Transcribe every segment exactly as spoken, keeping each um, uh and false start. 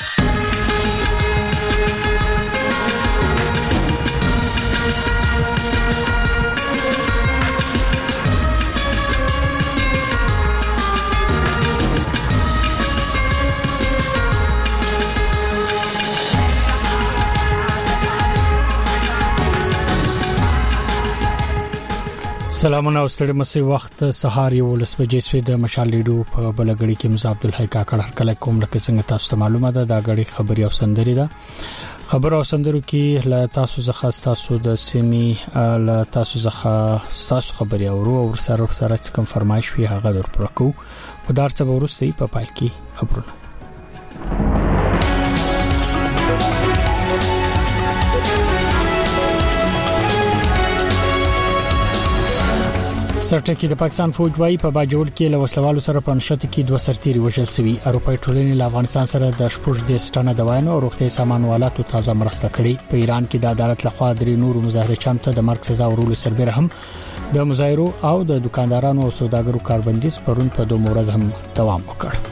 سلامونه او ستړي مسي وخت سهار یو لس بجې سوي د مشال لیډو په بلګړی کې مزه عبد الحی کاکړ هر کله کوم لکه څنګه تاسو ته معلومه ده دا غړي خبري او سندري ده خبر او سندرو کې ل تاسو زخه تاسو د سیمي ل تاسو زخه تاسو خبري او ورو او سره سره کوم فرمایش وی هغه در پرکو په دار څه ورسته په پای کې خبرونه سرټکی د پاکستان فوج وايي په باجوړ کې له وسلوالو سره په نشته کې دوه سرتيري وژل شوي اروپای ټولنې له افغانستان سره د شپږ د ستانه دوايانو او روغتي سامانوالاتو تازه مرسته کړې په ایران کې د عدالت لخوا درې نور مظاهرچیانو ته د مرګ سزا ورکول سربېره هم د مظاهرو او د دکاندارانو او سوداګرو کاربندیز پرون په دوه ورځ هم دوام وکړ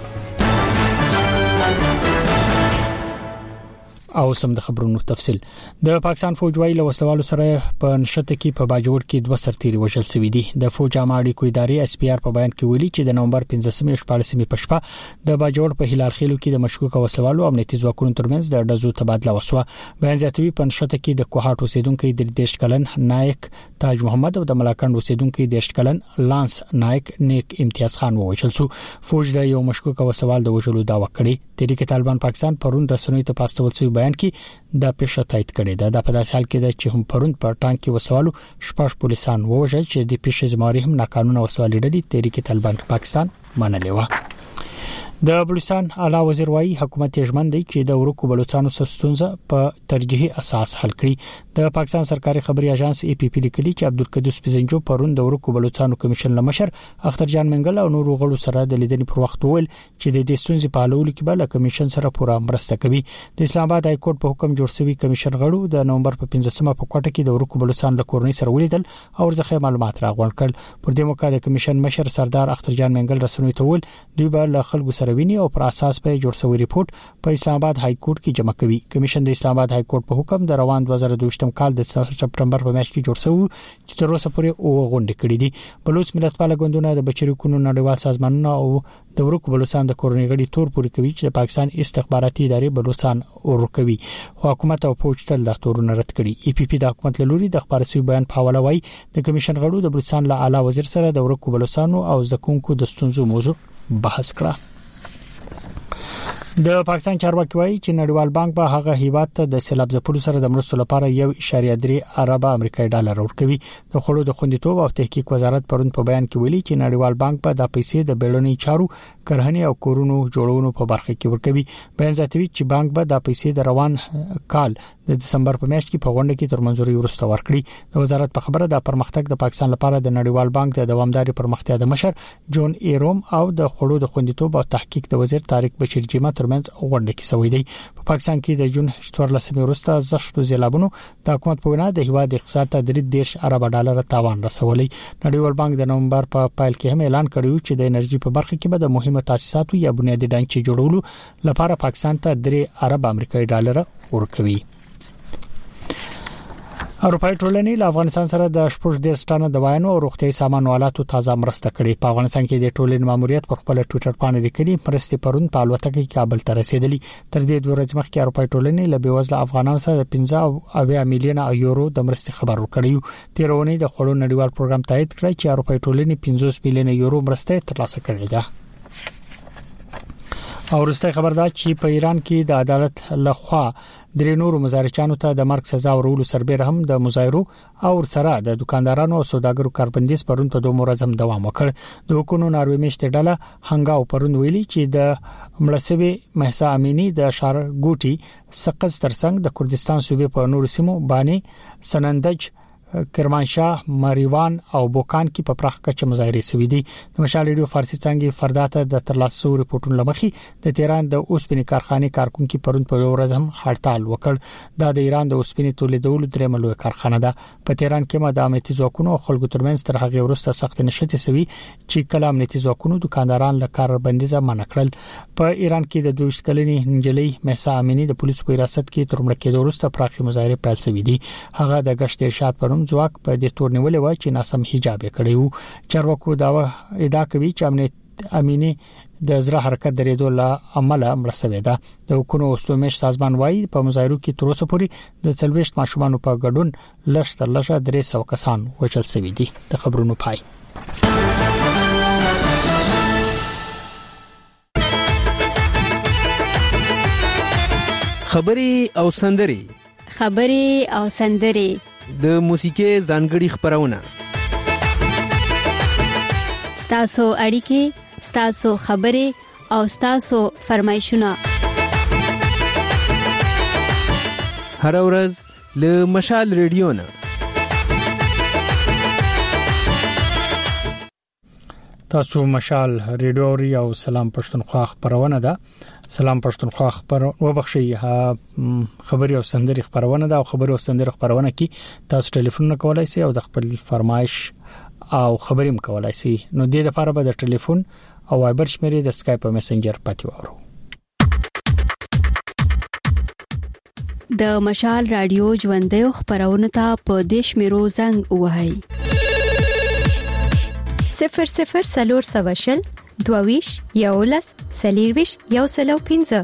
او سم د خبرونو تفصيل د پاکستان فوج وايي له وسوالو سره په نشته کې په باجوړ کې دوه سرتيري وژل شوي دي د فوج عامړي کوي ادارې اس پی آر په بیان کې ویلي چې د نومبر پنځمه شپږمه په شپه د باجوړ په هلال خېلو کې د مشکوک وسوالو امنیتي ځواکونو ترمنځ د ډزو تبادله وسوه بیان زیاتوي په نشته کې د کوهاټ اوسیدونکو د دیش کلن نایک تاج محمد او د ملاکند اوسیدونکو د دیش کلن لانس نایک نیک امتیاز خان وژل شو فوج د یو مشکوک وسوال د وژلو داوا کړې تحریک طالبان پاکستان پرون رسنوي ته پاستول شوی بیان کې د پیښه تایید کړې ده د په داسې حال کې د چې هم پرون په ټانک کې وسوالو شپږ پولیسان وژل چې د پیښې زماري هم ناقانونه وسوالې ډلې تحریک طالبان پاکستان منلې و د بلوچستان اعلی وزیر وايي حکومت یې ژمن دی چې د ورکو بلوچستانو ستونزه په ترجیحي اساس حل کړي د پاکستان سرکاري خبري اژانس ای پی پی لیکلي چې عبدالقدوس پزنجو پرون د ورکو بلوچستانو کمیشن لمشر اختر جان منګل او نور غړو سره د لیدنې پر وخت ویل چې د دې ستونزې په حلولو کې بل کمیشن سره پوره مرسته کوي د اسلام آباد های کورټ په حکم جوړ شوی کمیشن غړو د نومبر په پنځمه په کوټه کې د ورکو بلوچستان له کورنۍ سره ولیدل او ورځخه معلومات راغونډ کړل پر دې موقع د کمیشن مشر سردار اختر جان منګل رسنوي ته ویل دوی به له خلکو سره ویني او پر اساس په جوړ شوی ریپورت په اسلام آباد های کورټ کې جمع کوي کمیشن د اسلام آباد های کورټ په حکم د روان دوه زره دوه کال د سپټمبر په میاشت کې جوړ شوی چې تر اوسه پورې او غونډه کړې دي بلوچ ملتپال غوندونه د بشري حقوقو نړیوال سازمانونه او د ورکو بلوچستان د کورنۍ غړي تور پوري کوي چې د پاکستان استخباراتي ادارې بلوچستان ورکوي خو حکومت او فوج تل د تورونه رد کړي ای پی پی د حکومت لوري د خبرسي بیان په حواله وای د کمیشن غړو د بلوچستان له اعلی وزیر سره د ورکو بلوچستان او زکونکو د ستونزو موضوع بحث کړه د پاکستان چارواکي وایي چې نړیوال بانک به هغه هیواد ته د سیلاب ځپلو سره د مرستو لپاره یو اشاریه درې ارب امریکایي ډالر ورکوي د خړو د خوندیتوب او تحقیق وزارت پرون په بیان کې ویلي چې نړیوال بانک به د پیسې د بیړنۍ چارو کرهنی او کورونو جوړونو په برخه کې ورکوي بیان زیاتوي چې بانک به د پیسې د روان کال د دسمبر په میاشت کې په غونډه کې تر منځوري ورسته ورکړي د وزارت په خبره د پرمختګ د پاکستان لپاره د نړیوال بانک د دوامداري پرمختیا د مشر جون ایروم او د خړو د خوندیتوب او تحقیق د وزیر طارق بشیر جیمه ترمنځ غونډه کې سوي دی په پاکستان کې د جون چوارلسمې وروسته زښتو زیلابونو د حکومت په وینا د هیواد اقتصاد ته درې دیش ارب ډالر تاوان رسولي نړیوال بانک د نومبر په پایل کې هم اعلان کړی چې د انرژي په برخه کې به د مهمه تاسیساتو یا بنیادی ډانچې جوړولو لپاره پاکستان ته درې ارب امریکایي ډالر ورکوي اروپای ټولنې له افغانستان سره د شپږ ډیر ستانه دوايانو او روغتي سامانوالاتو تازه مرسته کړې په افغانستان کې د ټولنې ماموریت پر خپل ټوئیټر باندې لیکلي مرستې پرون په الوتکه کې کابل ته رسیدلې تر دې دوه ورځې مخکې اروپای ټولنې له بېوزله افغانانو سره پنځه اویا میلیونه یورو د مرستې خبر ورکړی تیرونی د خړو نړیوال پروګرام تایید کړی چې اروپای ټولنې پنځوس میلیونه یورو مرسته ترلاسه کړې ده او وروسته خبر ده چې په ایران کې د عدالت لخوا درې نور مظاهرچیانو ته د مرګ سزا ورکول سربېره هم د مظاهرو او سره د دکاندارانو او سوداګرو کاربندیز پرون په دوه ورځې هم دوام وکړ د حکومت ناروې میشته ډله هنګاو پرون ویلي چې د ملسوي مهسا امینی د شارګوټي سقز ترڅنګ د کردستان صوبې په نور سیمو باندې سنندج کرمانشاه، مریوان او بوکان کې په پراخ کچه مظاهره شوې دي. د مشال ریډیو فارسی څنګه فرداته د ترلاسو ریپورتونو لمخې د تهران د اوسپنې کارخانه کارکونکو پرون په ورځ هم هړتال وکړ. دا د ایران د اوسپنې تولیدولو درېمه لوی کارخانه ده. په تهران کې مدامتي ځواکونو او خلکو ترمنځ تر هغه وروسته سخت نشته سوي چې کلام نتي ځواکونو دکانداران له کار بندیزه منع کړل. په ایران کې د دوه کلنې نجلۍ مهسا امینی د پولیسو په حراست کې تر مړه کېدو وروسته پراخي مظاهره پیل شوې دي. هغه د غشت ارشاد پروم ځواک په دې تور نیولې و چې ناسم حجاب کړی وو. چارواکو دا ادعا کوي چې امنیت امینی د زړه حرکت درېدو له عمله مړه شوې ده. د حکومت اوسلومش سازمان وايي په مظاهرو کې تر اوسه پورې د څلويشت ماشومان په ګډون لږ تر لږه درې سوه کسان وژل شوي دي. د خبرونو پای. خبري او سندري خبري او سندري د موسیقي ځانګړي خبرونه ستاسو اړیکې ستاسو خبري او ستاسو فرمایشونه هر ورځ له مشال ریډیو نه. تاسو مشال ریډیو او سلام پښتونخوا خبرونه ده. سلام پښتونخوا خبر وبخښي خبري او سندري خبرونه ده او خبري او سندري خبرونه کې تاسو ټلیفون کولای شئ او د خپل فرمایش او خبري مکولای شئ. نو د دې لپاره به د ټلیفون او وایبر شمیرې د سکایپ او میسنجر پاتې وورو. د مشال رادیو ژوندې خبرونه ته په دیش میرو زنګ وهاي صفر صفر سلور سواشل دوویش یولس سلیرویش یو سلو پینزه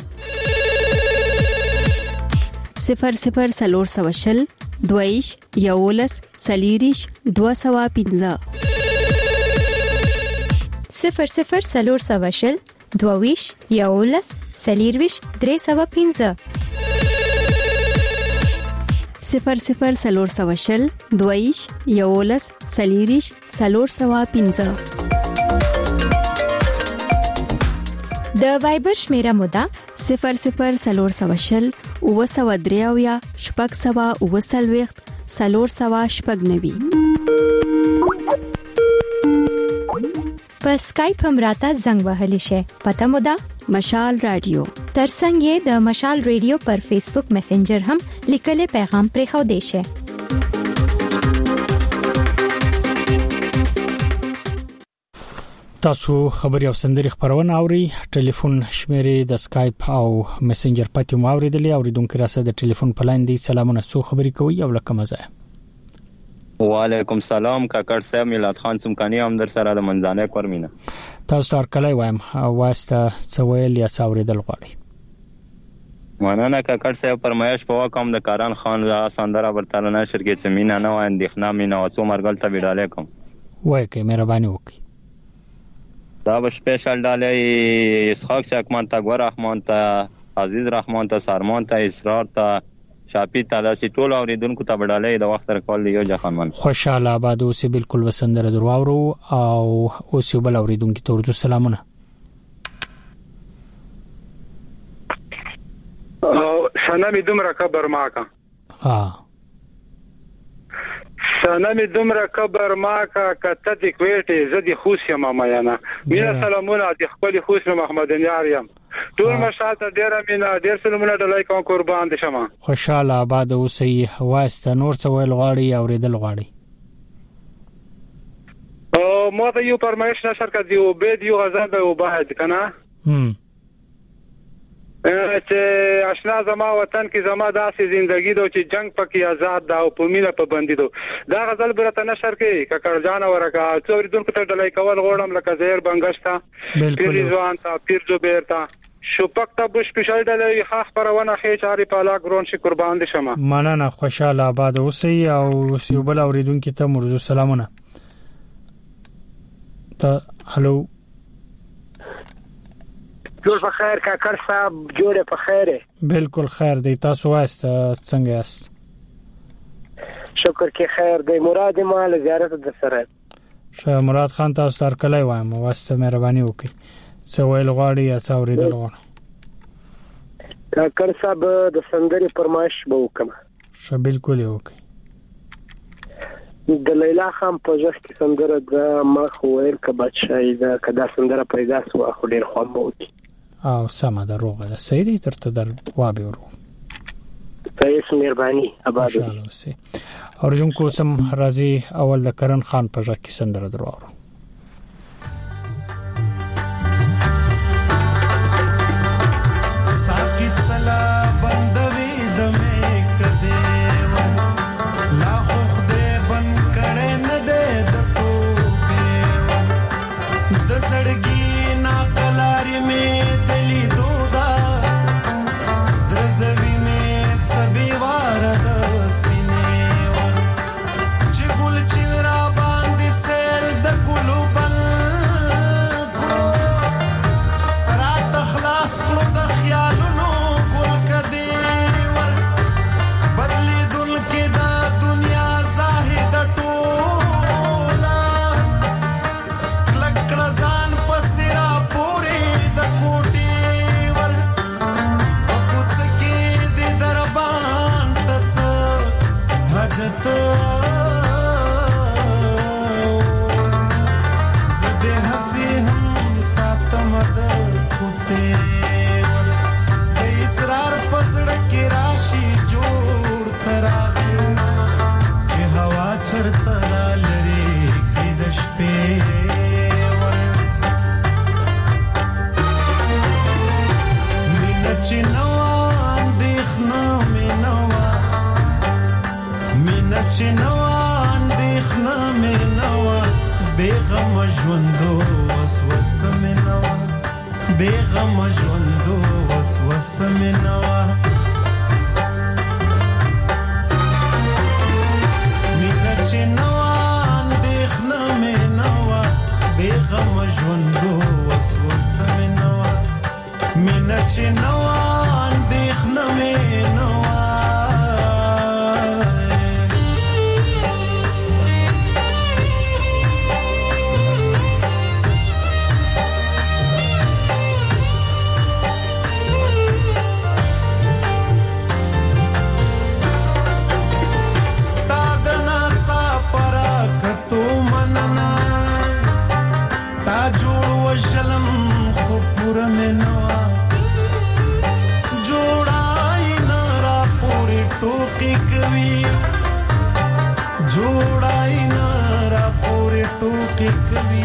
صفر صفر سلور سواشل دوویش یولس سلیریش دو سوا پینزه صفر صفر سلور سواشل دوویش یولس سلیرویش درې سوا پینزه صفر صفر سلور سواشل دوویش یولس سلیریش سلور سوا پینزه. د وایبر شمیره مودا صفر صفر سلور سواشل او سوا دریاویا شپږ سوا او سلويخت سلور سوا شپږ نوي. په سکایپ هم راته زنګ وهلی شي. پته مودا مشال رادیو. ترڅنګ د مشال رادیو پر فیسبوک میسنجر هم لیکل پیغام پرې خو دی شي. تاسو خبري او سندري خبرونه اوري. ټلیفون شمیرې د سکایپ او میسنجر پاتې مو اوریدلې. اوریدونکو راسه د ټلیفون پلاین دی. سلامونه، څو خبري کوي او لکه مزه. وعلیکم سلام کاکړ صاحب، میلاد خان سمکانی هم در سره د منځانه کورمینه. تاسو تر کله وایم واسطه سویل یا څوریدل غواړي. مننه کاکړ صاحب. فرمایش په وکم د کاران خان ز سندره ورتل نشر کې سمینا نه و اندېښنه مینا او څو مرګل ته ویډاله کوم. وای کی مهرباني وکي. دا به سپیشل ډالې اسحاق چکمان ته، ګور رحمان ته، عزیز رحمان ته، سارمان ته، اسرار ته، شاپی تلاسي ټول اوریدونکو ته وډالې د وخت رکول یو ځخانمن. خوشاله آباد اوسې بالکل وسندره درواورو او اوس یو بل اوریدونکو ته ورته سلامونه. او سنامي دومره کبر ماکا. ها سنامي دومره کبر ماکا کته د کوټې زدي خوشي ماما یانا. مینا سلامونه د خپل خوش محمد نیاریم. ټول مشاته ډیره مینا ډیر سلامونه ډلای کوم قربان دي شمه. خوشاله آباد اوسې واسطه نور څه ویل غواړي اوریدل غواړي. او مو ته یو پرمایش نشر کړ دی او به دی غزا به وباید کنه. هم چې آشنا زما وطن کې زما داسې ژوندۍ دو چې جنگ پکې آزاد دا او په مینا په بندي دو. دا غزل برته نشر کې ککړ جان ورکا څوري دونکو ته ډلای کول غوړم لکه زهر بنگشتا پیر ځوان تا پیر زبیر تا شوپک ته بش سپیشل ډلای خاص پرونه خې چاري پالا ګرون شي قربان دي شمه. مننه، خوشاله آباد اوسئ او سیوبل اوریدونکو ته مرزو سلامونه. ته هلو جوړ په خیر کاکړ صاحب، جوړ په خیر. بالکل خیر دی. تاسو واسطه څنګه یاست؟ شکر کې خیر دی. مراد مال زیارت در سره. شه مراد خان تاسو تر کله وایم واسطه مهرباني وکړئ. څه ویل غواړي یا څه اوریدل غواړي؟ کاکړ صاحب د سندري فرمایش به وکم. شه بالکل وکړئ. د لیلا خان په ځخ کې سندره د ما خو ویل ک بادشاہي دا کدا سندره پیدا سو خو ډیر خوند وو او سم ده روغه ده سیدی ترته در وابه ورو تاسو مهرباني آباد اوسئ ارجون کو سم راضي اول د کرن خان په ځخ کې سندره درو ساکت سلا بندوي د مې کده لا خو دې بن کړه نه دې د توبه د سړګي نا کلاري مې دلی دودا درزوي مې سبي وار د سینې چې ګل چې را باندې سیل د ګلو بل کو رات خلاص کړو د خیالونو ګل کدي ور بدلی دل کې دا دنیا زاهد ټولا لکړه ځان پسرا پوري د کوټي ور کوڅ کې د دربان تڅ حاجت زده هسي هم ساتم د کوڅه ور د اسرار پسړ کې راشي جوړ تراغه چې هوا چرته لري کې د شپې ور مینه چې نو اندېخنه مینوا مینه چې نو اندېخنه مینوا بیغم ژوندو وسوسه مینوا بیغم ژوندو وسوسه مینوا مینه چې نو اندېخنه مینوا بیغم ژوندو وسوسه مینوا مینه چې نو اندېخنه مینوا شلم خو پورا منوا جوړای نارا پوری ټوکی کوي جوړای نارا پوری ټوکی کوي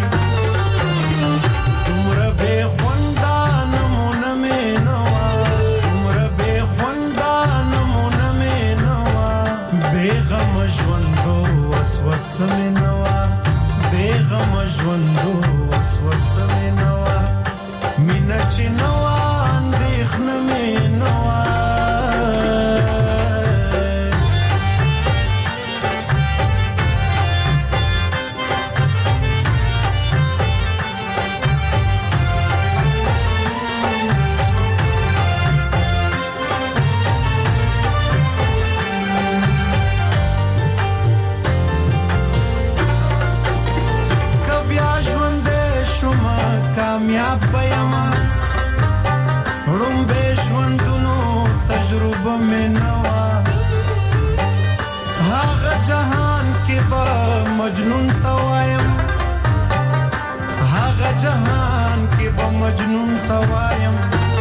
تمره به خوندا نمونه منوا تمره به خوندا نمونه منوا بیغم ژوندو وسوسه منوا بیغم ژوندو وسوسه منوا مینه چې نو اندېخنه منوا کامیاب بیاما روم به ژوندونو تجربه مې نوا هغه جهان کې به مجنون توایم هغه جهان کې به مجنون توایم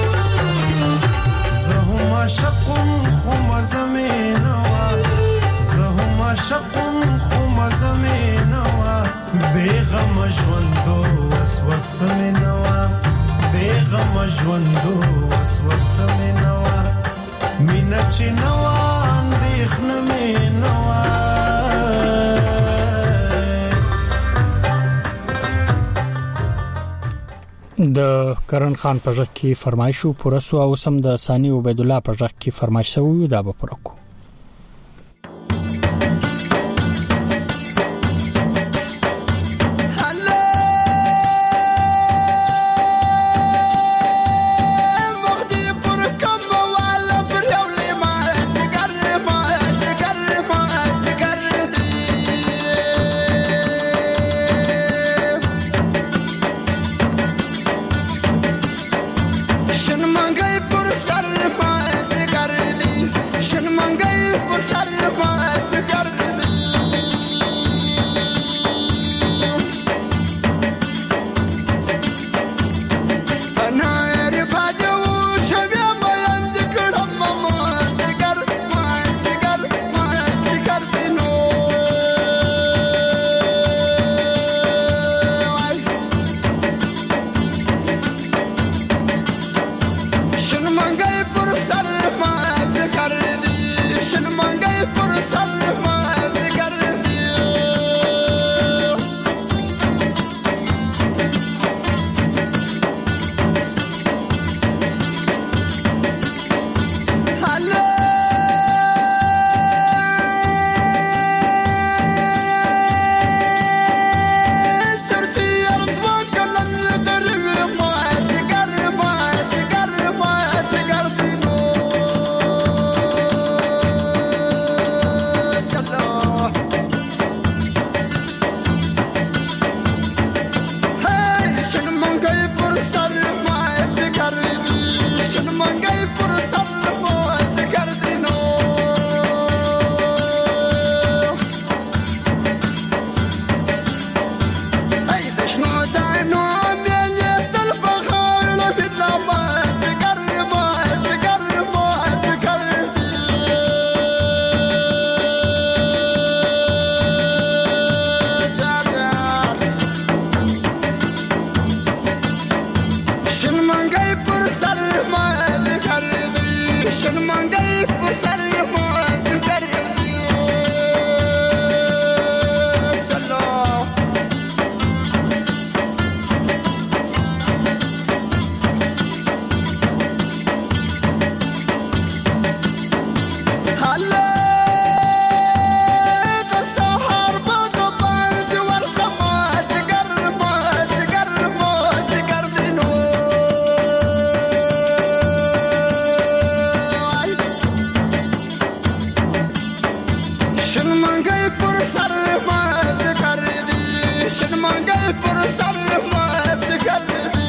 زه هم عاشقم خو مزه مې نوا زه هم عاشقم خو مزه مې نوا بیغم ژوندو وسوسه منوا بیغم ژوندو وسوسه منوا مینه چې نو اندېخنه منوا د کرن خان په ځخ کې فرمایشو پرسو او سم د ثاني عبید الله په ځخ کې فرمایش سوی دا به پرکو شن منګي پر سر پاس کر دی شن منګ پر سر مات کردی شرمنگل پر سر مات کردی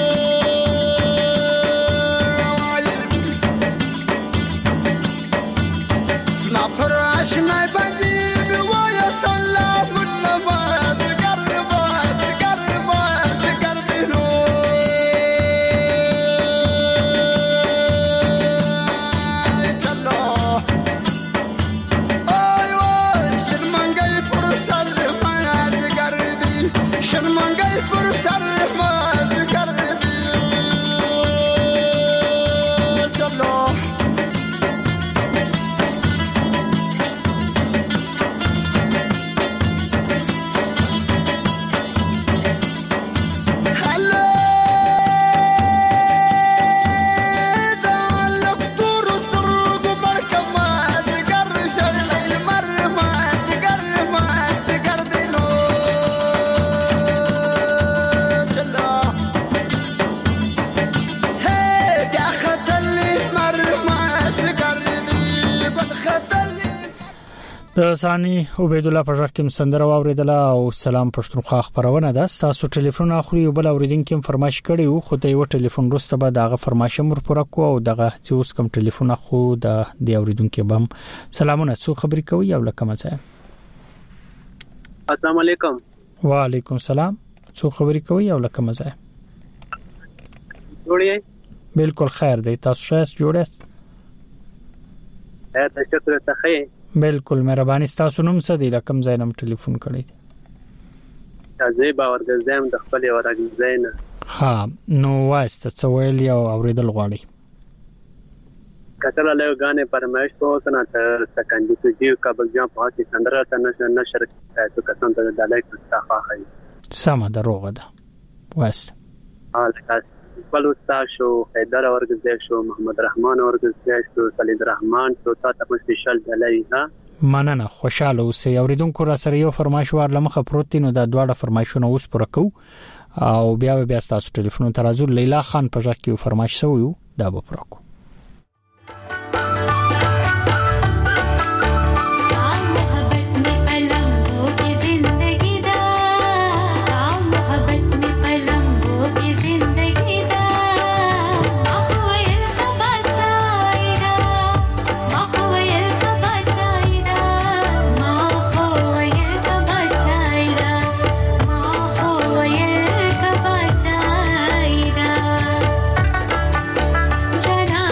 لا پر آشنای بندی بیوای سلام نبات گربات گربات گردینو شرمنگل پر سر مات کردی سلام د ثاني عبید الله په ځکه کوم سندره واوریدله او سلام پښتونخوا خبرونه ده تاسو ټلیفون اخري یو بل اوریدونکو فرمایش کړي او خو ته یو ټلیفون وروسته به دغه فرمایش مر پوره کو او دغه چې اوس کوم ټلیفون اخو د دی اوریدونکو بم سلامونه څو خبرې کوي او لکه مزه السلام علیکم وعلیکم السلام څو خبرې کوي او لکه مزه جوړی بالکل خیر دی تاسو شاس جوړست ته شکر ته خیر بالکل مهرباني تاسو نوم څه دی لکم زینم ټلیفون کړی زه به ورګزم د خپل ورګزین ها نو واسطه څه ویل او اوریدل غواړي کتل له غانه پرمایش په اوسنه ته سکندې چې یو کابل جام په هڅه سندره ته نشه نشر ته کسان ته د لایک مستخه خي سم دروغه ده واسطه حال تاسو خپل استاد شو حیدر ورګزې شو محمد رحمان ورګزې شو سلید رحمان شو تاسو په سپیشل دلای ها مننه خوشاله اوسئ اوریدونکو را سره یو فرمایش ورلمخه پروت دي نو د دواړه فرمایشونه اوس پر کو او بیا بیا تاسو ټلیفون ترازو لیلا خان په ځکه یو فرمایش سویو دا به پر کو Jana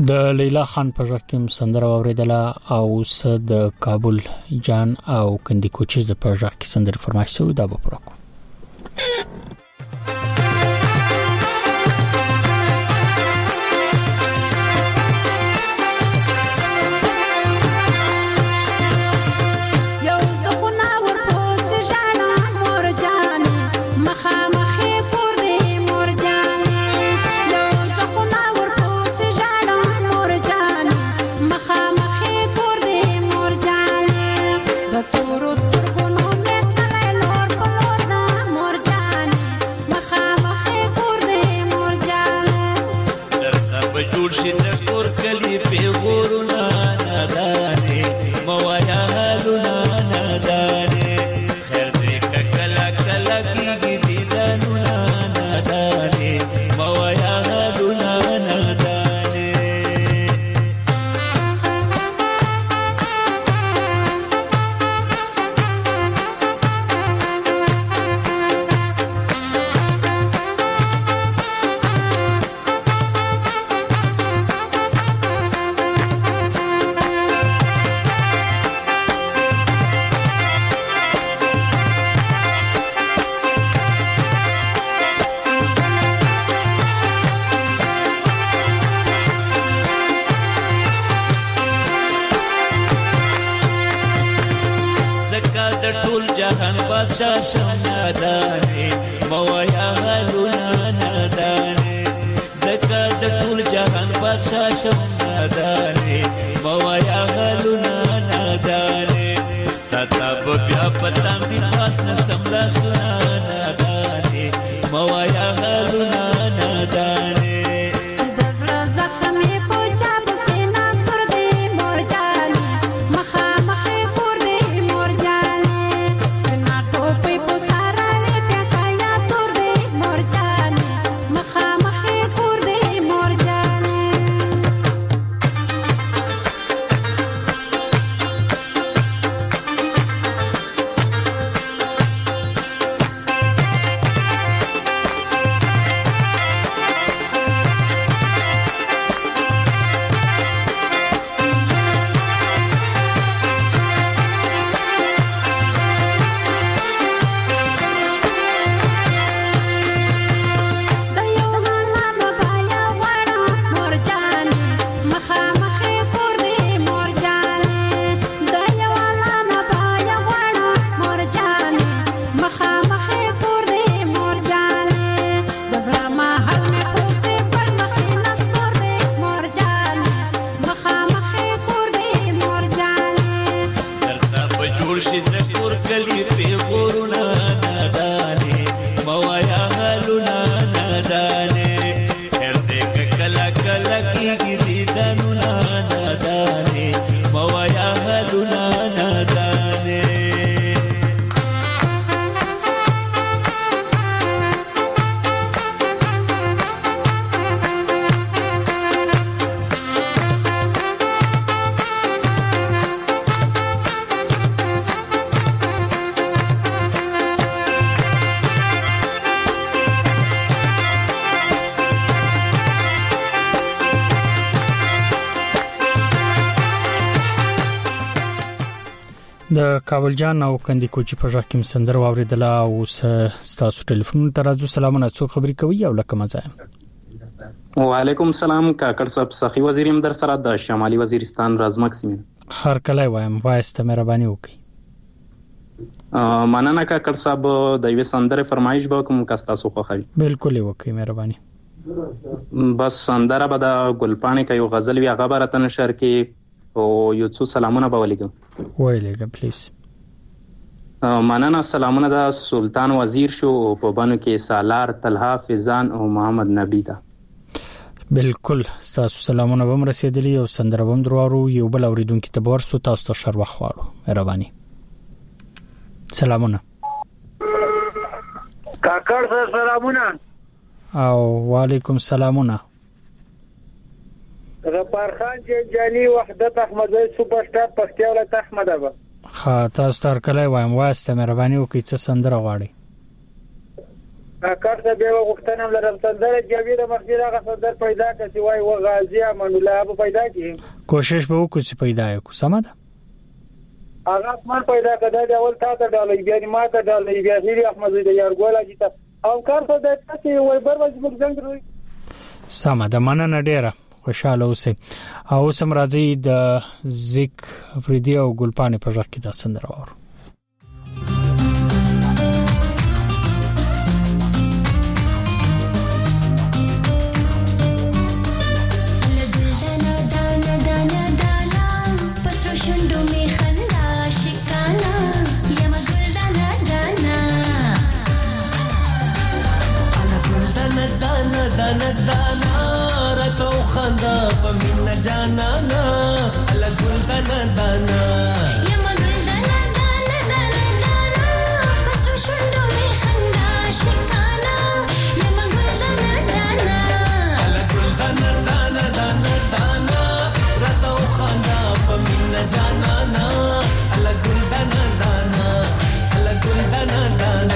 د لیلا خان په ژکم سندره اوریدله او د کابل جان او کندی کوچي د په ژک سندره فرمایش سو دا به پرکو شمدانه مویا غلونا ندانه زکات د ټول جهان بادشاہ شمدانه مویا غلونا ندانه تا بیا پتان دی پاس نه سملا سنا ندانه مویا غلونا ندانه د کابل جان او کندی کوچی په ژکه کې سندر واوریدله او تاسو ټلیفون ته راځو سلامونه څو خبرې کوي او لکه مزه وعلیکم السلام کاکړ صاحب سخی وزیریم در سره د شمالي وزیرستان رازمک سیمه هر کله وایم وایسته مهرباني وکړئ مننه کاکړ صاحب د یو سندره فرمایش به کوم کاستا سو خوخوي بالکل وکړئ مهرباني بس سندره به د ګلپانې کوي غزل وی هغه برته نشر کې او یو څو سلامونه به ولیکم وایلګم پلیز مننه سلامونه د سلطان وزیر شو په بانو کې سالار طلحه فیضان او محمد نبی دا بالکل تاسو سلامونه به رسیدلی او سندره به درو یو بل اوریدونکو ته ورسو تاسو ته شر وخوارو مهرباني سلامونه کاکړ سره سلامونه او وعلیکم سلامونه غفار خان جنجانی وحدت احمدی سوپر سٹار پښتیا ولایت احمداباد خا تاسو تر کله وایم واسطه مهرباني وکړئ چې سندره غواړي کارته به وختنه لرم سندره جاوید مرشد هغه سندر پیدا کړي وای و غازی امان الله به پیدا کړي کوشش به وکړو چې پیدا کړو سمه ده هغه اسمان پیدا کړه دا اول تا ته ډالۍ بیا ما ته ډالۍ بیا هری احمد دې یارګول اجته او کارته د تاسو وای بر وځ موږ څنګه سمه ده مننه ډیره خوشاله اوسئ او سم راځي د زیک فریدی او ګلپانې په ځخ کې د سندره وره دانا دانا رکو خندا پمین جانا نا الا گل دانا دانا یما گل دانا دانا دانا دانا پسو شندو می خندا شکانا یما گل دانا دانا الا گل دانا دانا دانا دانا رکو خندا پمین جانا نا الا گل دانا دانا الا گل دانا دانا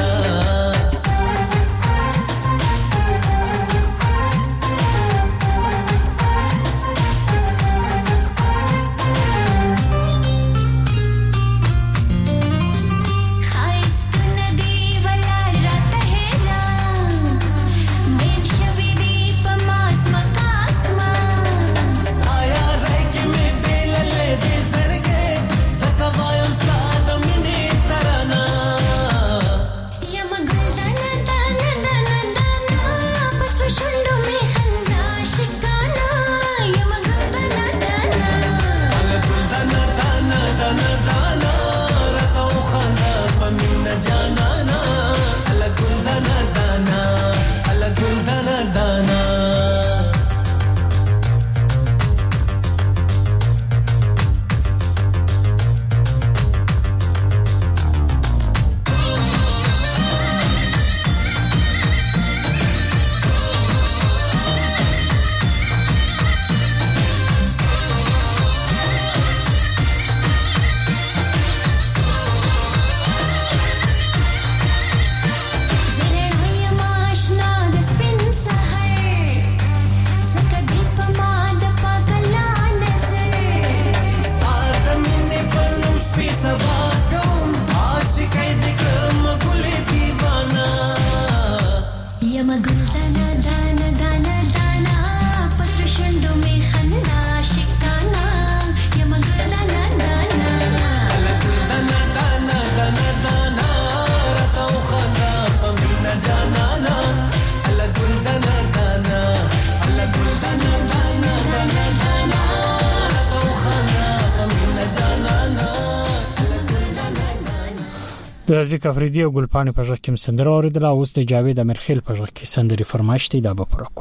د ذکر فریدی او ګلپانې په ځخ کې سندره اوریدل او اوس د جاوید امیرخیل په ځخ کې سندري فرمایش دی دا به پرکو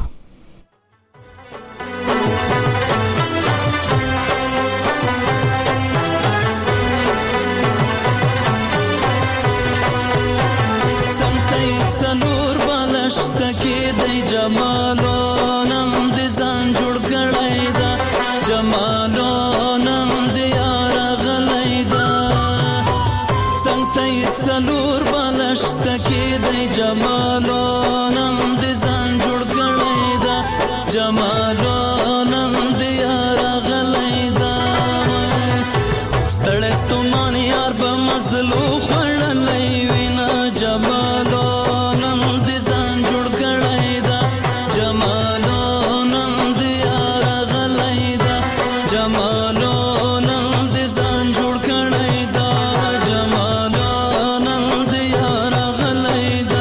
څنګه څنور بالشت کې د جمالو نم د ځان جوړ کړای دا جمالو نم د یار غلای دا څنور بالشت کې د جمالو نم د ځان جوړ کړای دا جمالو نم د یار غلای دا ستړې ستومان یار به مزلو خړلې وینا جمالو نم د ځان جوړ کړای دا جمالو نم د یار غلای دا جمالو نم د ځان جوړ کړای دا جمالو نم د یار غلای دا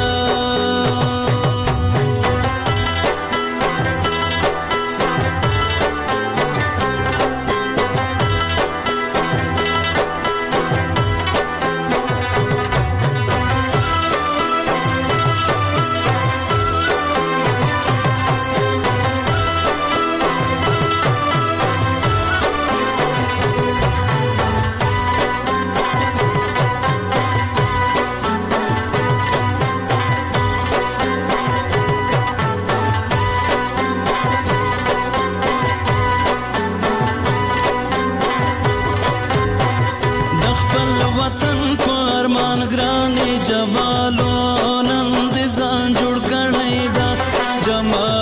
وطن فرمان گرانی جمالو نم د ځان جوړ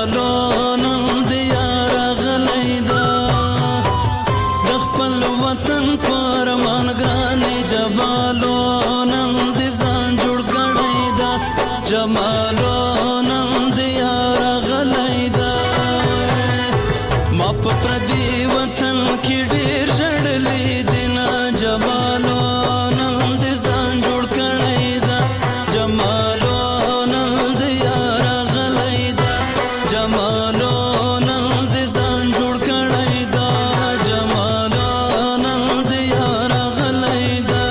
جمالو نن د یار غلیدا د خپل وطن پرمان ګران جمالو نن د ځان جوړ کړی دا جمالو نن د یار غلیدا ما په پردي وطن کې ډېر جړلې دینا جمالو نن د ځان جوړ کړی دا جمالو نن د یار غلیدا جمالو نن د ځان جوړ کړی دا جمالو نن د یار غلیدا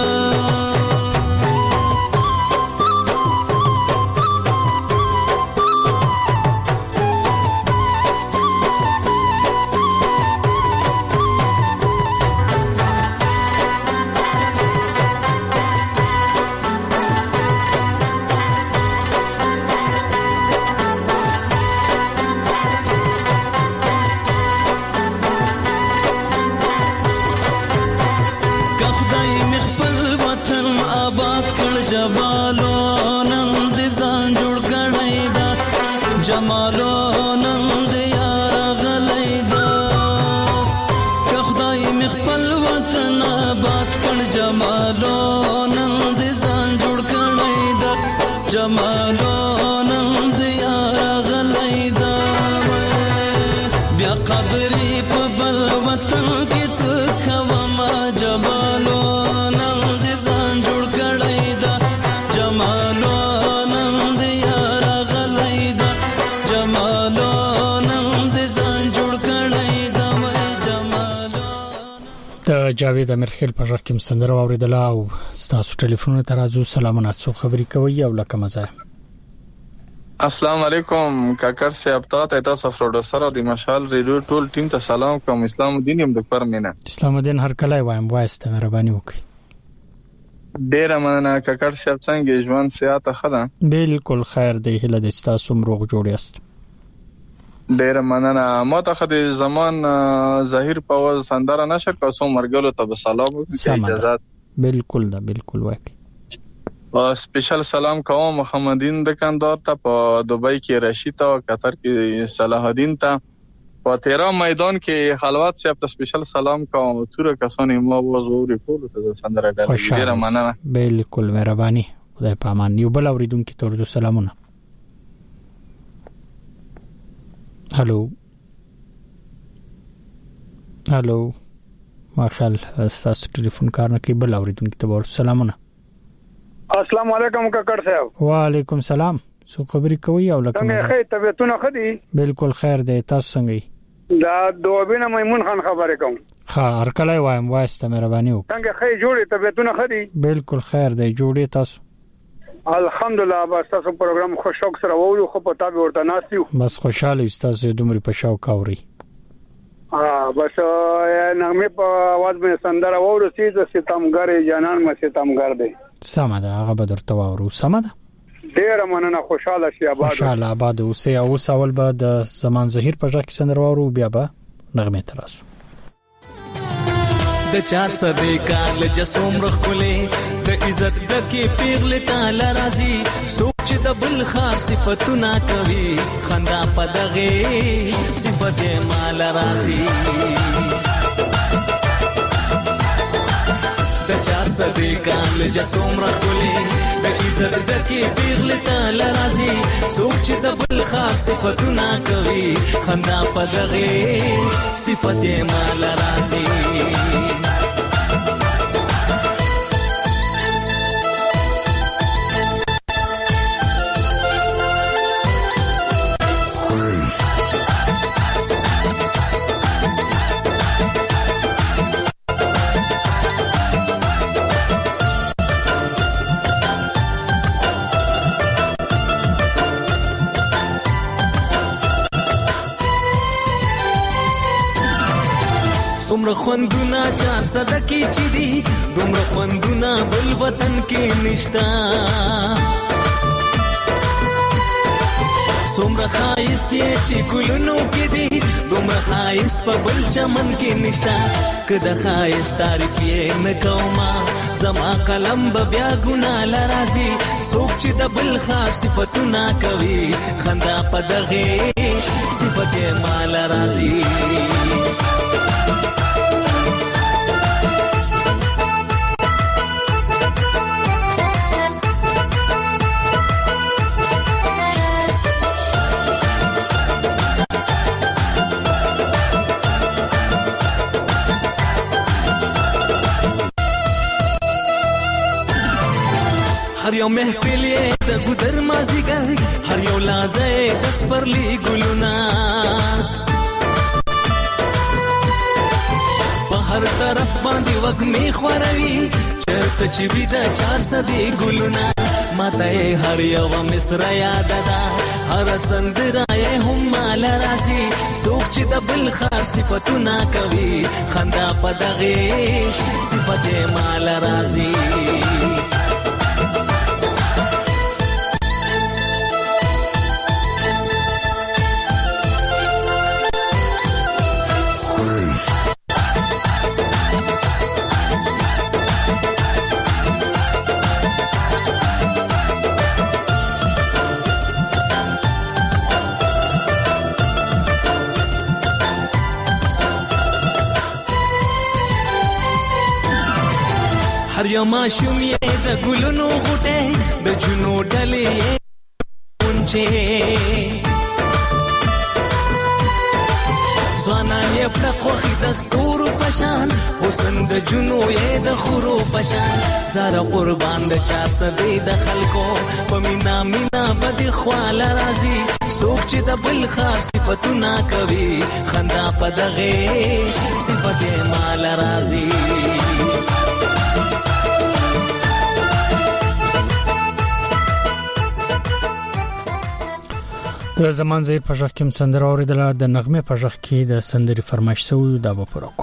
جمالو نن د ځان جوړ کړی دا جمالو نن د یار غلیدا که خدای مې خپل وطن آباد کړ جمالو نن د ځان جوړ کړی دا جمالو نن د یار غلیدا بیا قدرې په بل وطن کې څه کوم جمالو نن د ځان جوړ کړی دا جمالو نن د یار غلیدا جمالو نن د ځان جوړ کړی دا جمالو د جاوید امرخیل په ژغ کې مسندره اوریدله او تاسو ټلیفون ته راځو سلامونه څو خبرې کوي او لکه مزه السلام علیکم کاکر صاحب تاسو پروډوسر او د مشال ریډیو ټول ټیم ته سلام کوم اسلام الدین یم د پرمینه اسلام الدین هر کله وایم وایسته مهرباني وکړئ ډیر مننه کاکر صاحب څنګه ژوند سیاته خدا بالکل خیر دی هله د تاسو مروغ جوړ یاست ډیر مننه ما ته خدای زمان ظاهر پاوز سندره نشر کوم مرګلو ته سلام اجازه بالکل دا بالکل وکي سپیشل سلام کوم محمدین دکاندار ته په دوبۍ کې رشید او قطر کې صلاح الدین ته په تیرا میدان کې خلوت صاحب ته سپیشل سلام کوم څوره کسانې ما وزوري کول ته سندره ډیره مننه بالکل مهرباني خدای پامان یو بل اوریدونکو ته ورته سلامونه هالو هالو ماخل تاسو ټلیفون کار نه کوي بل اوریدونکو ته ورته سلامونه السلام علیکم کاکړ صاحب وعلیکم سلام سو خبرې کوي او لکه څنګه خیر طبيعتونه خدي بالکل خیر دی تاسو څنګه دا دوبینه میمون خان خبرې کوم ها هر کله وایم واسته مهرباني وکړه څنګه خیر جوړې طبيعتونه خدي بالکل خیر دی جوړې تاسو الحمدلله بس تاسو پروګرام خو شوق سره وو خو پتا به ورته ناسیو بس خوشاله استاد دومره په شوق اوري ها بس نغمه په आवाज باندې سندره وورو چې ستمګر جانان ما ستمګر دی سمه ده هغه به درته وورو سمه ده ډیر مننه خوشاله شي آباد خوشاله آباد اوسه او سوال به د زمان ظهیر په ځکه سندره وورو بیا به نغمه تراسو د چار سده کال جسوم رخلې د عزت د کې پیغله تعالی راضي سوچ د بل خاص صفاتونه کوي خندا پدغه صفات مال راضي د چار سده کال جسوم رخلې د عزت د کې پیغله تعالی راضي سوچ د بل خاص صفاتونه کوي خندا پدغه صفات مال راضي دومره خوندونه چار صدا کې چي دي دومره خوندونه بل وطن کې نشتا څومره خایس یې چې ګلونو کې دي دومره خایس په بل چمن کې نشتا کله خایس تعریف یې نه کومه زما قلم به بیا ګنا لرازي څوک چې د بل خاص صفاتونه کوي خندا په دغه صفات مال رازي هر یو محفل یې د ګودر مازیګر هر یو لازه د سپرلی ګلونا په هر طرف باندې وږمې خوروي چرته چې وي د چار سدې ګلونا ماته هر یو مصر یاد ده هر سندره یې هم مال راسي څوک چې د بل خاص صفاتونه کوي خندا په دغه صفات مال راسي هر یو ماشوم یې د ګلونو غوټه د جنو ډلې اونچه ځوانان یې په خوخي د ستورو پشان حسن د جنو یې د خورو پشان زړه قربان د چا سدې د خلکو په مینا مینا بد خواله رازي څوک چې د بل خاص صفاتونه کوي خندا په دغه صفات مال رازي د زمان زیر په ژغ کې سندره اوریدله د نغمه په ژغ کې د سندري فرمایش سوی دا به پرکو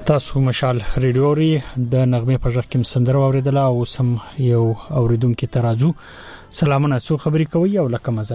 تاسو مشال ریډیوري د نغمه په ځخ کې سندره اوریدله او سم یو اوریدونکو ترازو سلامونه څو خبري کوي او لکه مزه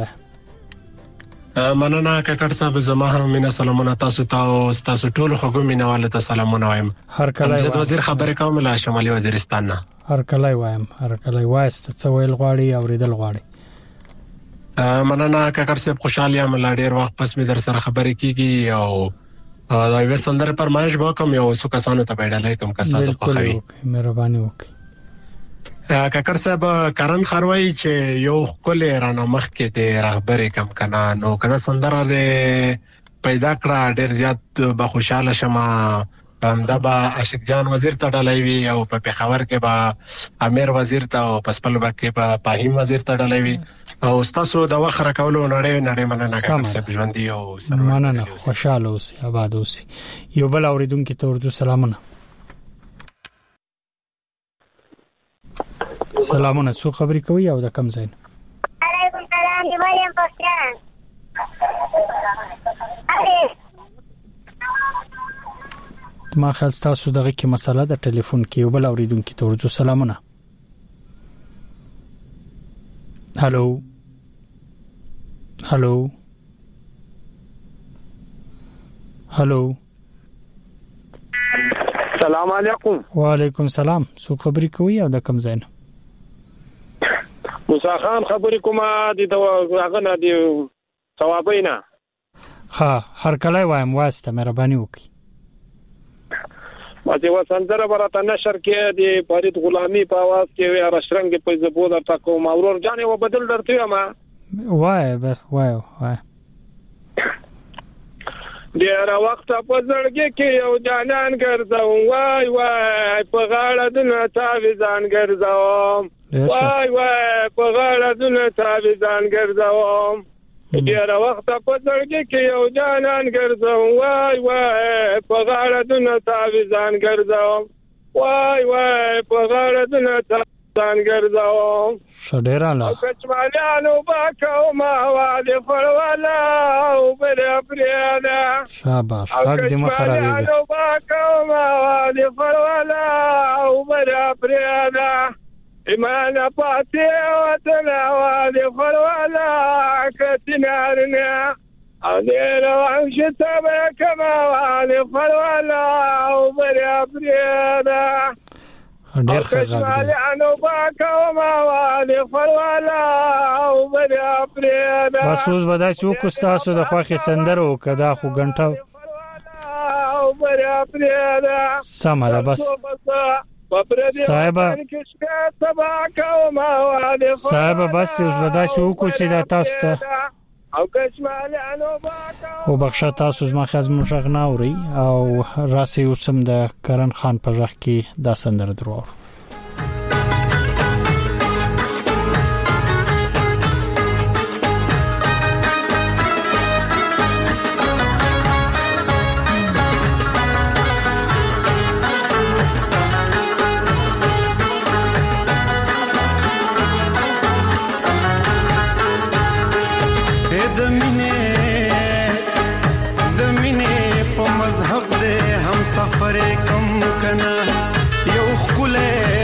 مننه کاکړ صاحب زما هم مینا سلامونه تاسو ته او تاسو ټول خو مینواله ته سلامونه وایم هر کله وزیر خبره کوم له شمالي وزیرستان نه هر کله وایم هر کله وایست څو ویل غواړي اوریدل غواړي مننه کاکړ صاحب خوشاله یم لا ډیر وخت پس می در سره خبرې کیږي او دا یو سندره پرمایش وکم یو څو کسانو ته پیډلای کوم کسانو خو خوي مهرباني وکړئ کاکړ صاحب کارن خروي چې یو کله رانه مخ کې د رهبری کم کنا نو کنا سندره د پیدا کړه ډیر زیات به خوشاله شمه دا به عاشق جان وزیر ته ډلایوي او په پیښور کې به امیر وزیر ته او پسپل کې به پاهیم وزیر ته ډلایوي او تاسو د وخت راکولو نړۍ نړۍ مننه کاکړ صاحب ژوند دی او مننه خوشاله اوسئ آباد اوسئ یو بل اوریدونکو ته ورته سلامونه سلامونه څو خبري کوي او د کم ځای علیکم سلام دی مریم پښتون ما خاص تاسو دغه کې مسله د ټلیفون کې یو بل اوریدونکو ته ورته سلامونه هالو هالو هالو السلام علیکم وعلیکم سلام څو خبري کوي او د کم ځای موسی خان خبرې کومه د هغه نه دی ثوابینا ها هر کله وایم واسطه مهرباني وکړئ ماته وسندره برته نشر کې د فرید غلامی په आवाज کې وی راشرنګ په زبو درته کوم اورور جانې و بدل درته ما وای وای وای ډیر وخت په زړګي کې یو جانان ګرځاو وای وای په غاړه د نتاویزان ګرځاوم وای وای په غاړه د نتاویزان ګرځاوم ډیر وخت په زړګي کې یو جانان ګرځاوم وای وای په غاړه د نتاویزان ګرځاوم وای وای په غاړه د نتاویزان ګرځاوم شډیراله کچمالانو باکاو ما واده فروالا او بر افریادا شاباش حق دې مخربي کچمالانو باکاو ما واده فروالا او بر افریادا ایمان پاتې وطن واده فروالا کتنارنا او دې روان شته کما واده فروالا او بر افریادا ډیر ښه غږ دی انو باکاو ما واده فروالا او بر افریادا بس اوس به دا څوک تاسو د خوخي سندرو کدا خو غنټه او بر افریادا سم ده بس صاحب صاحب بس اوس به دا څوک چې دا تاسو ته او کشمالانو باکاو او بخښه تاسو زما خزم شغنا اوري او راسي اوسم د کرن خان په ځخ کې دا سندره درو سفر کم کنا یو خله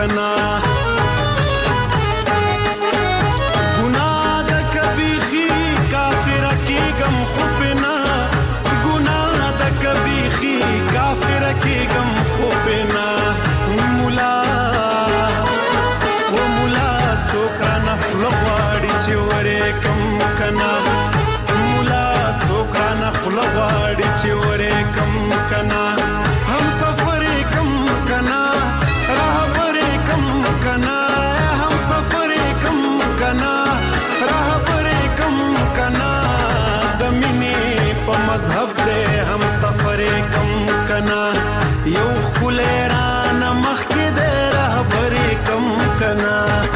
کنا ګناه د کبیخي کافر کی غم خوبنا ګناه د کبیخي کافر کی غم خوبنا مولا و مولا څوکرا نخل غواړي چې ورې کم کنا مولا څوکرا نخل غواړي چې ورې کم کنا هم سفر کم کنا رهبر کم کنا هم سفر کم کنا رهبر کم کنا د مینې په مذهب دې هم سفر کم کنا یو خلران مخ کې دې رهبر کم کنا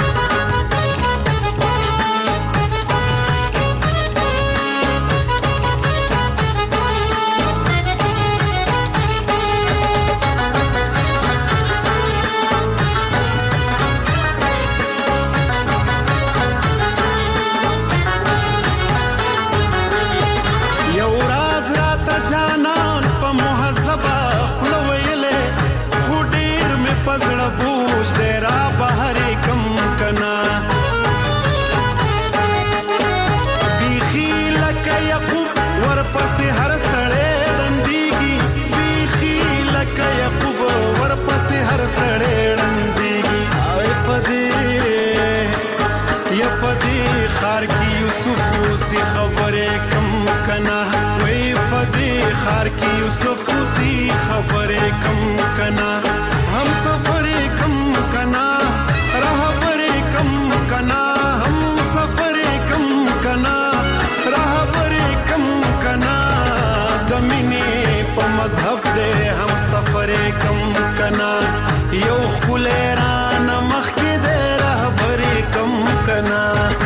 پزړه بوج دې را بهر کم کنا بیخی لکه یعقوب ورپسې هر سړی رندېږي بیخی لکه یعقوب ورپسې هر سړی رندېږي او پدې یا پدې خار کې یوسف اوسې خبرې کم کنا وای پدې خار کې یوسف اوسې خبرې کم کنا हम सफर कम कना रहबर कम कना हम सफर कम कना रहबर कम कना दमिने प मजहब दे हम सफर कम कना यो खुलेरान मख के दे रहबर कम कना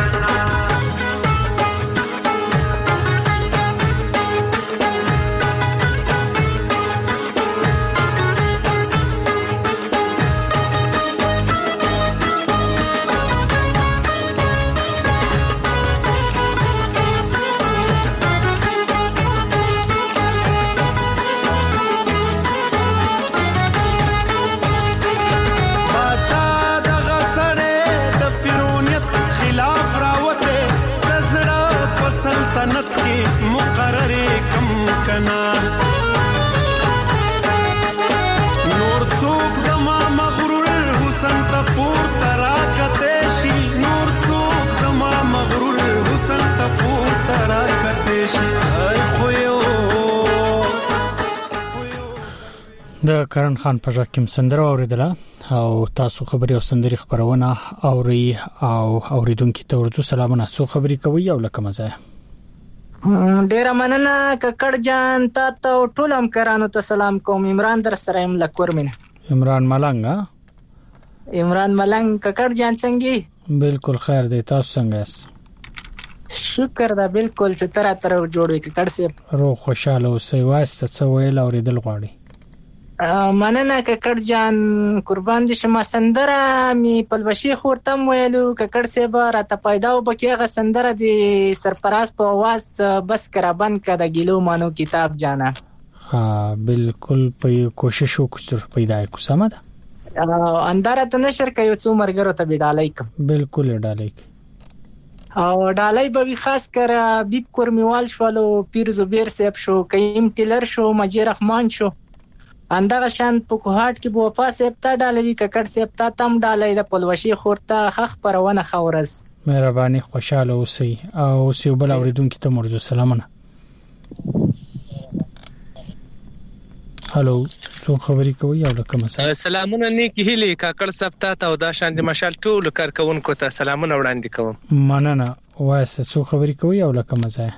سلطنت کی مقرر کم کنا نور څوک زما مغرور حسن ته پور ترا کتشي نور څوک زما مغرور حسن ته پور ترا کتشي خو یو د کرن خان په ځکه سندره اوریدله او تاسو خبري او سندري خبرونه اوري او اوریدونکو ته ورته سلامونه څو خبري کوي او لکه مزه ډیر مننه ککړ جان تاسو ټول هم کرانو ته سلام کوم عمران در سره ام لکور مینه عمران ملنګ عمران ملنګ ککړ جان څنګه بالکل خیر دی تاسو څنګه یاست شکر دا بالکل چې تر تر جوړوي ککړ سي رو خوشاله اوسئ واسطه څو ویل اوریدل غواړي مننه ککړ جان قربان دي شمه سندره می پلوشي خورتم ویلو ککړ سي به راته پیدا وبکیغه سندره دي سرپراز په आवाज بس کرا بند کړه ګیلو مانو کتاب جانا ها بالکل په کوشش وکړو پیدا کو سم ده انداره ته نشر کوي څو مرګرو ته بيډالای کوم بالکل ډالای او ډالای به خاص کر بیب کورمیوال شوالو پیر زبیر صاحب شو کیم ټیلر شو مجید رحمان شو اندغه شان په کوهات کې بو وفا سپتا ډالوي ککړ سپتا تم ډالای د پلوشي خورته خخ پرونه خورز مهرباني خوشاله اوسئ او سی بل اوریدونکو ته مرجو سلامونه هالو څو خبري کوي او لکه مثلا سلامونه نیکی هلي ککړ سپتا ته او دا شان د مشال ټول کارکونکو ته سلامونه وړاندې کوم مننه واسه څو خبري کوي او لکه مزه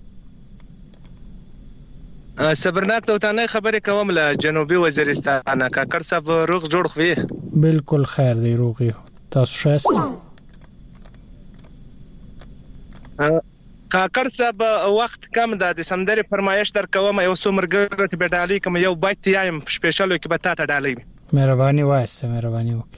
صبرناک ته تانه خبرې کوم له جنوبي وزیرستان کاکړ صاحب روغ جوړ خوې بالکل خیر دی روغي تاسو شاست کاکړ صاحب وخت کم ده د سمندري فرمایش در کوم یو څومرګر ته ډالۍ کوم یو بایت یم سپیشل کې به تاسو ډالۍ مهرباني واسه مهرباني وکړئ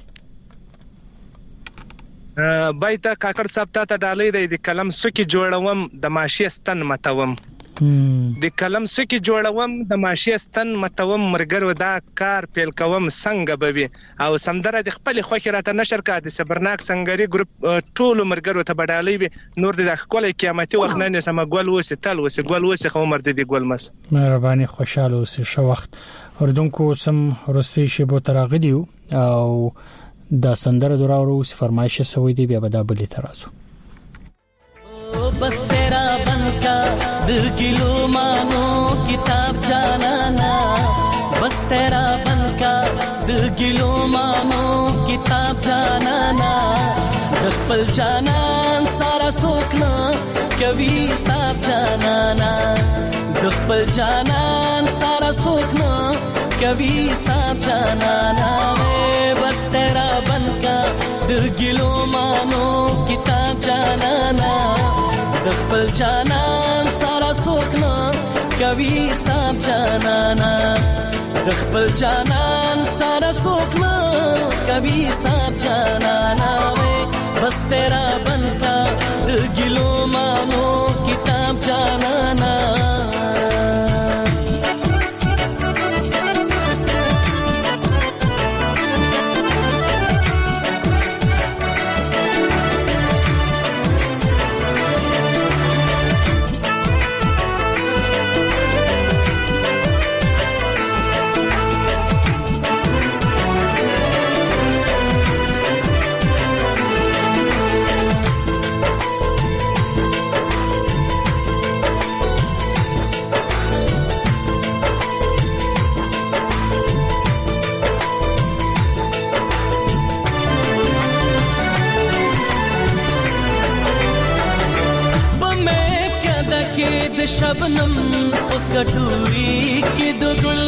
بایت کاکړ صاحب تاسو ډالۍ د کلم سکی جوړوم د ماشي ستن متوم د کلم سکی جوړوم د ماشي استن متوم مرګرو دا کار پیل کوم څنګه به وي او سمدره د خپل خوخي راته نشر کا د صبرناک سنگري ګروپ ټول مرګرو ته بدالي وي نور د خپل قیامتي وخت نه سم ګول وسه تل وسه ګول وسه خو مرد دي ګول مس مهرباني خوشاله اوسه شو وخت اردوونکو سم روسي شی بو تراغلیو او دا سندره دراورو فرمایشه سوي دي بیا بدا بلی ترازو बस तेरा बनका दिल किलो मानो किताब जाना ना बस तेरा बनका दिल किलो मानो किताब जाना ना दखपल जाना सारा सोचना कभी साफ जाना ना दखपल जाना सारा सोचना कभी साफ जाना ना बस तेरा बनका दिल किलो मानो किताब जाना ना दखपल जाना सारा सोचना कभी साफ जाना ना दखपल जाना सारा सोचना कभी साफ जाना ना बस तेरा बनता दिल गिलो मानो किताब जाना ना शबनम कटोरी के दो गुल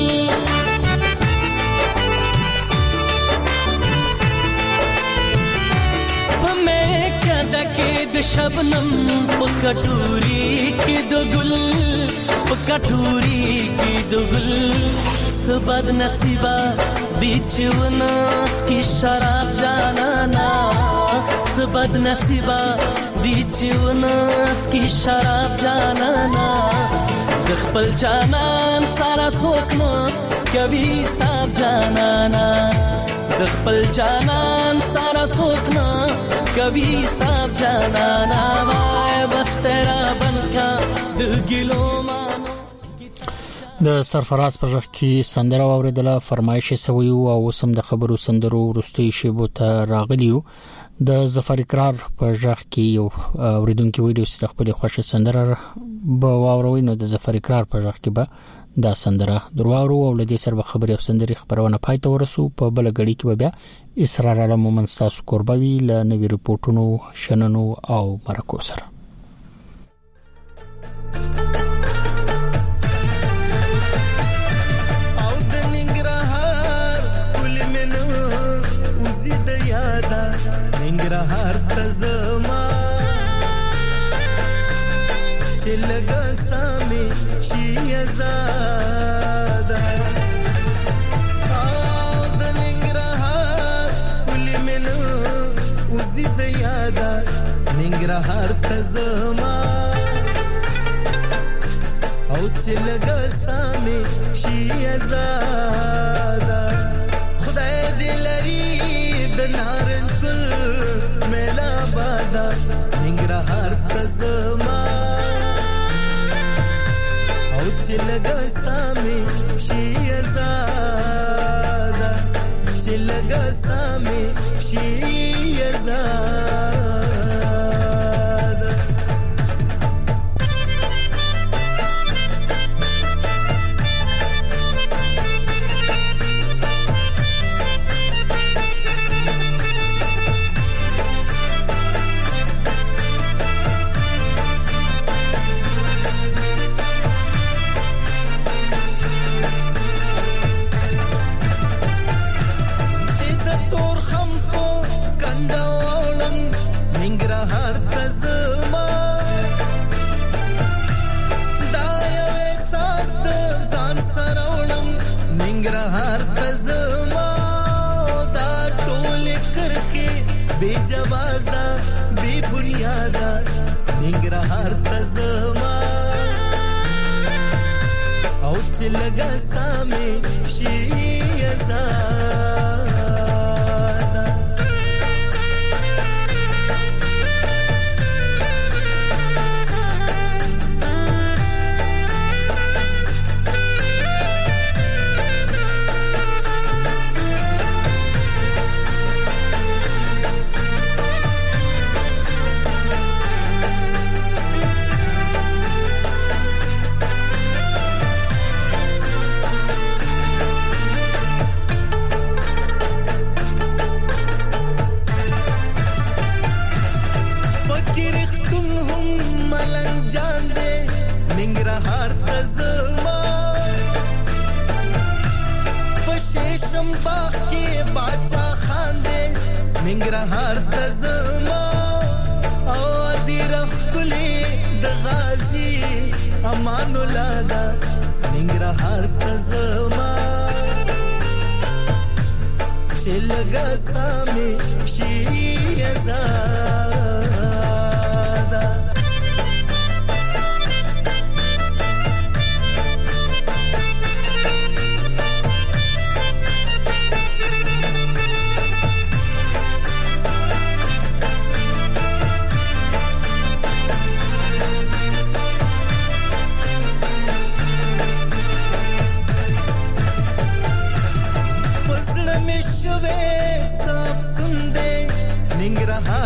मैं क्या दके द शबनम कटोरी के दो गुल कटोरी के दो गुल सबद नसीबा बीच वनास की शराब जाना ना सबद नसीबा बीच वनास की शराब जाना ना दखपल जाना सारा सोचना कभी साफ जाना ना दखपल जाना सारा सोचना कभी साफ जाना ना बस तेरा बनका दिल गिलो मानो د سرفراز په ځخ کې سندره اوریدله فرمایش سوي او سم د خبرو سندرو ورستي شیبو ته راغلیو د ظفر اقرار په ځخ کې یو اوریدونکو ویډیو ست خپل خوښه سندره به واوروي نو د ظفر اقرار په ځخ کې به دا سندره درواورو او لدې سره خبري او سندري خبرونه پای ته ورسو په بل غړي کې بیا اسرار عالم مومن تاسو قربوي ل نوي رپورټونو شننو او مرکو سره ننګرهار تزما چې لګا سامي شي آزاد او د ننګرهار کلی منو وزید یادا ننګرهار تزما او چې لګا سامي شي آزاد خدای دې لري د نارنج ګل میلا بادا ننګرهار تزما او چې لګا سامي شي آزاد چې لګا سامي شي آزاد जवाजा बे बुनियादा निंगरहार तजमा او چې لګا سامي شي آزاد باغ کې باچا خان دې ننګرهار د زما او دې رخلې د غازی امان الله دا ننګرهار د زما چې لګا سامي شي آزاد ننګرهار